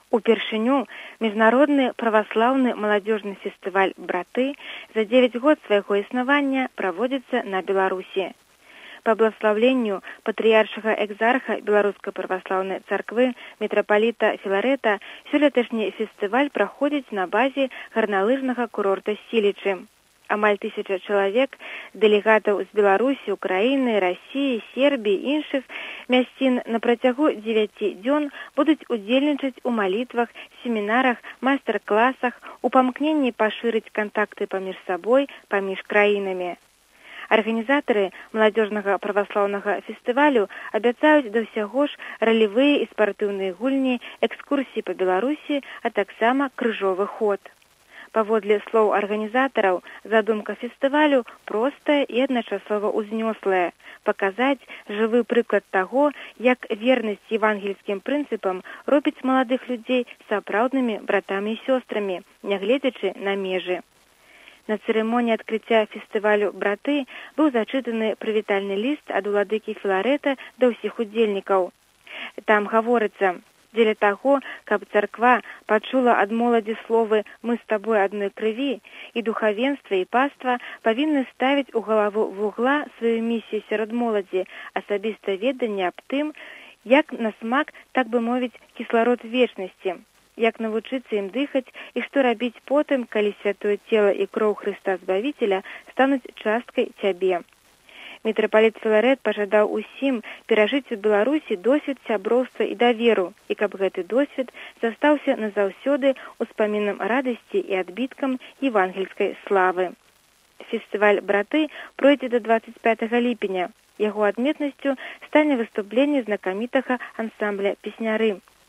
Упершыню міжнародны праваслаўны маладзёжны фестываль «Браты» за 9 год свайго існавання праводзіцца на Беларусі. Па благословенню патрыяршага экзарха Беларускай праваслаўнай царквы мітрапаліта Філарэта сёлеташні фестываль праходзіць на базе гарналыжнага курорта Сілічы. Амаль 1000 чалавек, дэлегатаў з Беларусі, Украіны, Расіі, Сербіі і іншых мясцін на працягу 9 дзён будуць удзельнічаць у малітвах, семінарах, майстар-класах, у памкненні пашырыць кантакты паміж сабой, паміж краінамі. Арганізатары маладзёжнага праваслаўнага фестывалю абяцаюць да ўсяго ж ралевыя і спартыўныя гульні, экскурсіі па Беларусі, а таксама крыжовы ход. Паводле слоў арганізатараў, задумка фестывалю простая і адначасова ўзнёслая – паказаць жывы прыклад таго, як вернасць евангельскім прынцыпам робіць маладых людзей сапраўднымі братамі і сёстрамі, нягледзячы на межы. На цырымоніі адкрыцця фестывалю «Браты» быў зачытаны прывітальны ліст ад уладыкі Філарэта да ўсіх удзельнікаў. Там гаворыцца: дзеля таго, каб царква пачула ад моладзі словы «мы з табой адной крыві», і духавенства і паства павінны ставіць у галаву вугла сваю місію сярод моладзі, асабіста веданне аб тым, як на смак, так бы мовіць, кісларод вечнасці, як навучыцца ім дыхаць і што рабіць потым, калі святое цела і кроў Хрыста Збавіцеля стануць часткай цябе. Мітрапаліт Філарэт пажадаў усім перажыць у Беларусі досвед сяброўства і даверу, і каб гэты досвед застаўся назаўсёды ўспамінам радасці і адбіткам евангельскай славы. Фестываль «Браты» пройдзе да 25 ліпеня. Яго адметнасцю стане выступленне знакамітага ансамбля «Песняры».